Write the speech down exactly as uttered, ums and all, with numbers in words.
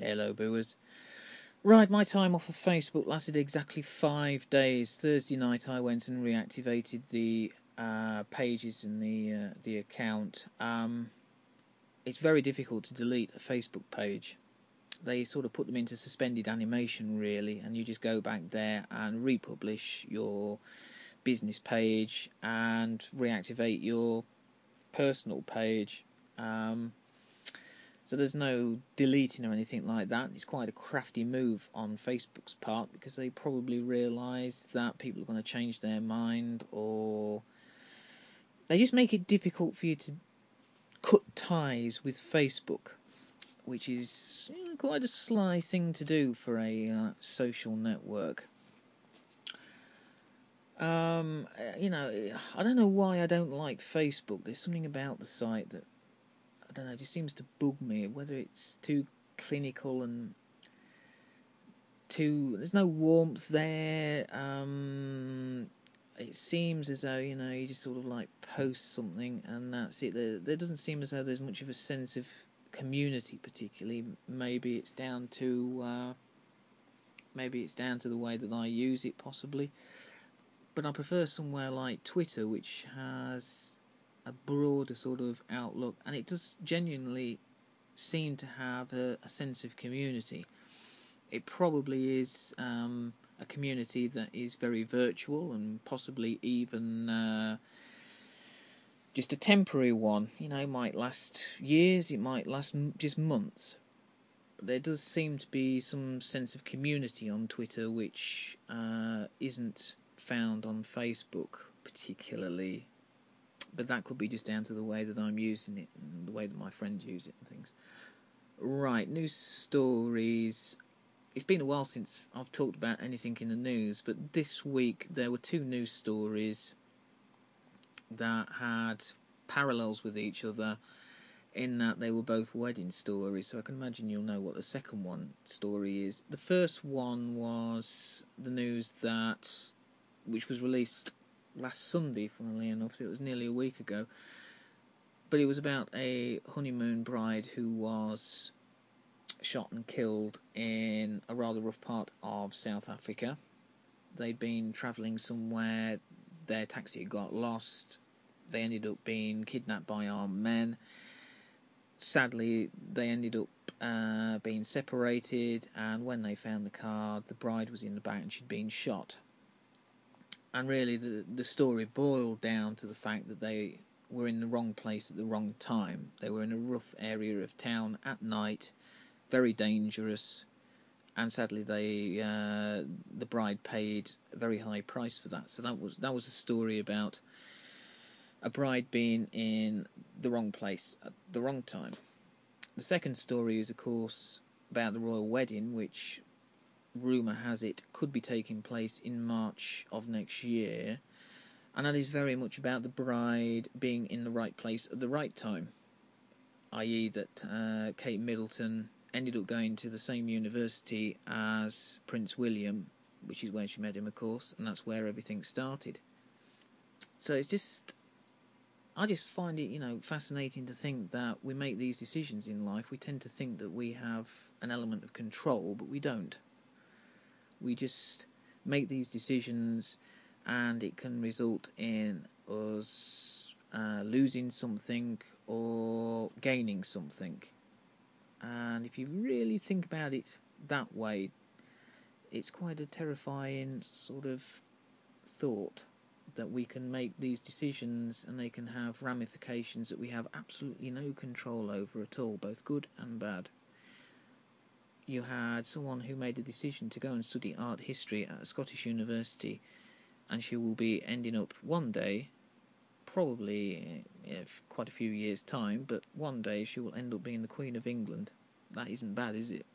Hello, booers. Right, my time off of Facebook lasted exactly five days. Thursday night, I went and reactivated the uh, pages in the uh, the account. Um, it's very difficult to delete a Facebook page. They sort of put them into suspended animation, really, and you just go back there and republish your business page and reactivate your personal page. Um, So there's no deleting or anything like that. It's quite a crafty move on Facebook's part because they probably realise that people are going to change their mind, or they just make it difficult for you to cut ties with Facebook, which is you know, quite a sly thing to do for a uh, social network. Um, you know, I don't know why I don't like Facebook. There's something about the site that I don't know, it just seems to bug me, whether it's too clinical and too, there's no warmth there. Um, it seems as though, you know, you just sort of like post something and that's it. There, there doesn't seem as though there's much of a sense of community, particularly. Maybe it's down to, uh, maybe it's down to the way that I use it, possibly. But I prefer somewhere like Twitter, which has a broader sort of outlook, and it does genuinely seem to have a, a sense of community. It probably is um, a community that is very virtual and possibly even uh, just a temporary one. You know, it might last years, it might last m- just months. But there does seem to be some sense of community on Twitter which uh, isn't found on Facebook particularly. But that could be just down to the way that I'm using it and the way that my friends use it and things. Right, news stories. It's been a while since I've talked about anything in the news, but this week there were two news stories that had parallels with each other in that they were both wedding stories, so I can imagine you'll know what the second one story is. The first one was the news that, which was released last Sunday, funnily enough, it was nearly a week ago, but it was about a honeymoon bride who was shot and killed in a rather rough part of South Africa. They'd been travelling somewhere, their taxi had got lost, they ended up being kidnapped by armed men. Sadly, they ended up uh, being separated, and when they found the car, the bride was in the back and she'd been shot. And really the, the story boiled down to the fact that they were in the wrong place at the wrong time. They were in a rough area of town at night, very dangerous, and sadly they uh, the bride paid a very high price for that. So that was that was a story about a bride being in the wrong place at the wrong time. The second story is, of course, about the royal wedding, which rumour has it could be taking place in March of next year, and that is very much about the bride being in the right place at the right time, that is that uh, Kate Middleton ended up going to the same university as Prince William, which is where she met him, of course, and that's where everything started. So it's just, I just find it, you know, fascinating to think that we make these decisions in life. We tend to think that we have an element of control, but we don't. We just make these decisions, and it can result in us uh, losing something or gaining something. And if you really think about it that way, it's quite a terrifying sort of thought that we can make these decisions and they can have ramifications that we have absolutely no control over at all, both good and bad. You had someone who made a decision to go and study art history at a Scottish university, and she will be ending up one day, probably in quite a few years' time, but one day she will end up being the Queen of England. That isn't bad, is it?